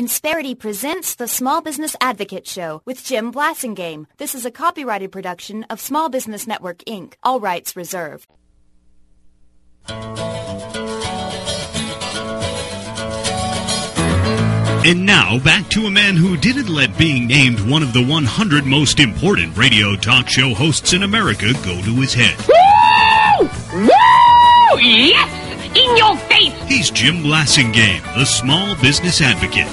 Insperity presents the Small Business Advocate Show with Jim Blasingame. This is a copyrighted production of Small Business Network, Inc. All rights reserved. And now, back to a man who didn't let being named one of the 100 most important radio talk show hosts in America go to his head. Woo! Woo! Yes! In your face! He's Jim Blasingame, the Small Business Advocate.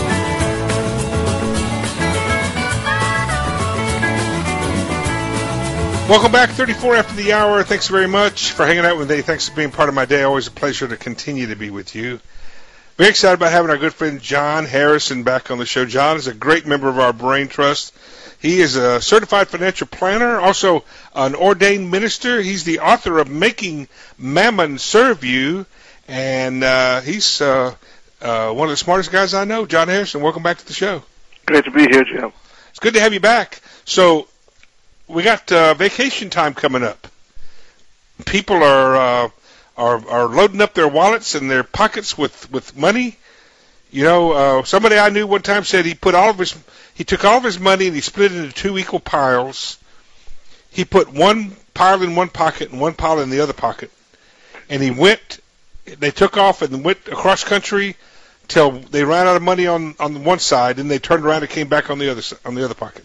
Welcome back, 34 after the hour. Thanks very much for hanging out with me. Thanks for being part of my day. Always a pleasure to continue to be with you. Very excited about having our good friend John Harrison back on the show. John is a great member of our Brain Trust. He is a certified financial planner, also an ordained minister. He's the author of Making Mammon Serve You, and he's one of the smartest guys I know. John Harrison, welcome back to the show. Great to be here, Jim. It's good to have you back. So we got vacation time coming up. People are loading up their wallets and their pockets with money. You know, somebody I knew one time said he took all of his money and he split it into two equal piles. He put one pile in one pocket and one pile in the other pocket. And they took off and went across country till they ran out of money on one side, and they turned around and came back on the other pocket.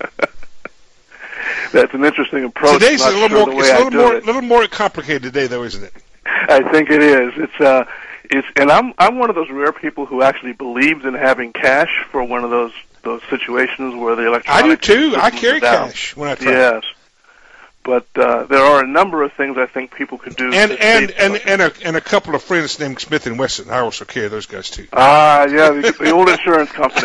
That's an interesting approach. Today's a little more complicated today, though, isn't it? I think it is. And I'm one of those rare people who actually believes in having cash for one of those situations where the electronic. I do too. I carry cash when I travel. Yes, but there are a number of things I think people could do. And a couple of friends named Smith and Wesson. I also carry those guys too. Yeah, the old insurance company.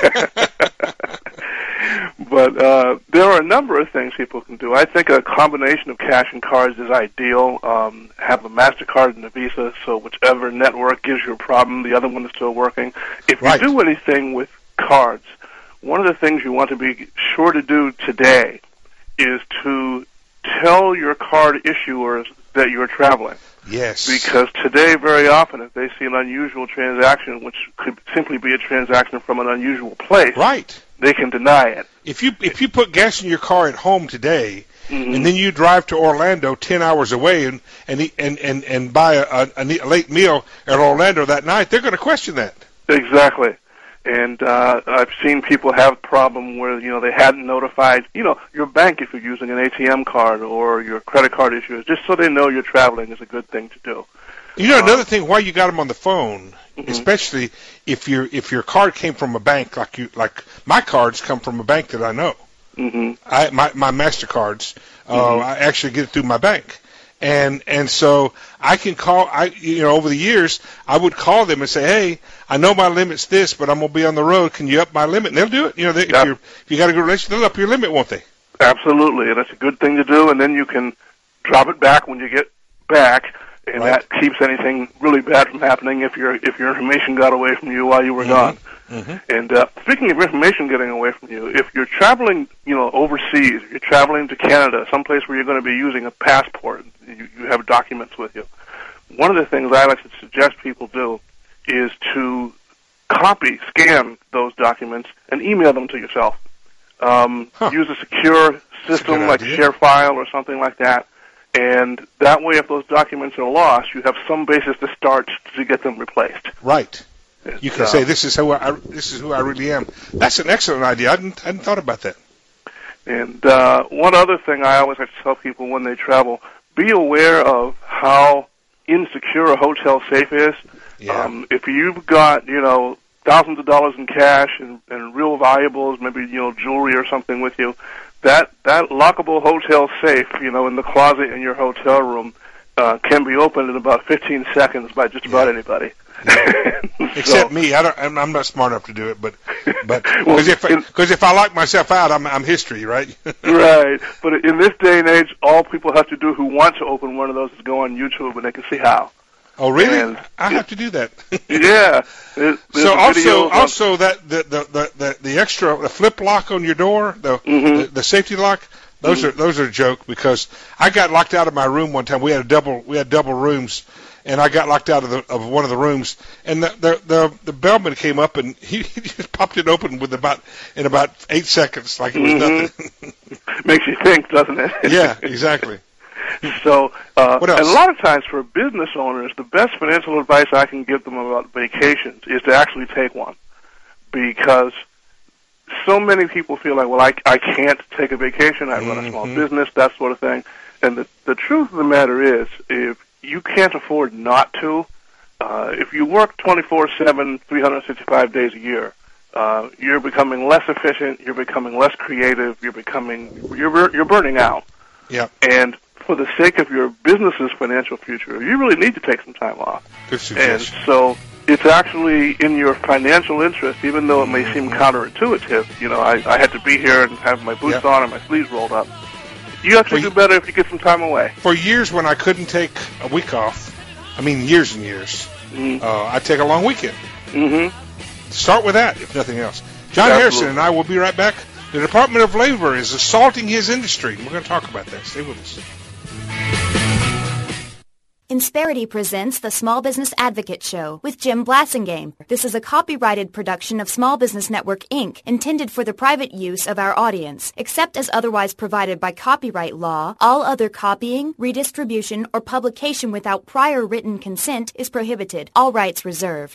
But there are a number of things people can do. I think a combination of cash and cards is ideal. Have a MasterCard and a Visa, so whichever network gives you a problem, the other one is still working. If you do anything with cards, one of the things you want to be sure to do today is to tell your card issuers that you're traveling. Yes. Because today, very often, if they see an unusual transaction, which could simply be a transaction from an unusual place, they can deny it. If you put gas in your car at home today, and then you drive to Orlando 10 hours away and buy a late meal at Orlando that night, they're going to question that. Exactly. And I've seen people have a problem where, they hadn't notified, your bank if you're using an ATM card or your credit card issuers, just so they know you're traveling is a good thing to do. Another thing, why you got them on the phone, especially if your card came from a bank, like my cards come from a bank that I know. My MasterCards, I actually get it through my bank. And so I can call, over the years, I would call them and say, hey, I know my limit's this, but I'm going to be on the road. Can you up my limit? And they'll do it. If you got a good relationship, they'll up your limit, won't they? Absolutely. And that's a good thing to do. And then you can drop it back when you get back. And that keeps anything really bad from happening if your information got away from you while you were gone. And speaking of information getting away from you, if you're traveling, overseas, if you're traveling to Canada, someplace where you're going to be using a passport, you have documents with you. One of the things I like to suggest people do is to scan those documents, and email them to yourself. Use a secure system like ShareFile or something like that. And that way, if those documents are lost, you have some basis to start to get them replaced. Right. You can say, this is who I really am. That's an excellent idea. I hadn't thought about that. And one other thing I always like to tell people when they travel, be aware of how insecure a hotel safe is. Yeah. If you've got, thousands of dollars in cash and real valuables, maybe, jewelry or something with you, that lockable hotel safe, in the closet in your hotel room, can be opened in about 15 seconds by just about anybody. Except me, I'm not smart enough to do it, but because if I lock myself out, I'm history, right? Right. But in this day and age, all people have to do who want to open one of those is go on YouTube, and they can see how. Oh, really? And I have to do that. Yeah. So also that the extra flip lock on your door, the safety lock. Those are a joke, because I got locked out of my room one time. We had double rooms, and I got locked out of one of the rooms, and the bellman came up and he just popped it open in about 8 seconds, like it was nothing. Makes you think, doesn't it? Yeah, exactly. So, what else? And a lot of times for business owners, the best financial advice I can give them about vacations is to actually take one, because so many people feel like, well, I can't take a vacation. I run a small business, that sort of thing. And the truth of the matter is, if you can't afford not to, if you work 24/7, 365 days a year, you're becoming less efficient. You're becoming less creative. You're burning out. Yeah. And for the sake of your business's financial future, you really need to take some time off. Good suggestion. And so it's actually in your financial interest, even though it may seem counterintuitive. You know, I had to be here and have my boots on and my sleeves rolled up. You actually do better if you get some time away. For years when I couldn't take a week off, I mean years and years, I'd take a long weekend. Start with that, if nothing else. John Harrison and I will be right back. The Department of Labor is assaulting his industry. We're going to talk about that. Stay with us. Insperity presents the Small Business Advocate Show with Jim Blasingame. This is a copyrighted production of Small Business Network, Inc., intended for the private use of our audience. Except as otherwise provided by copyright law, all other copying, redistribution, or publication without prior written consent is prohibited. All rights reserved.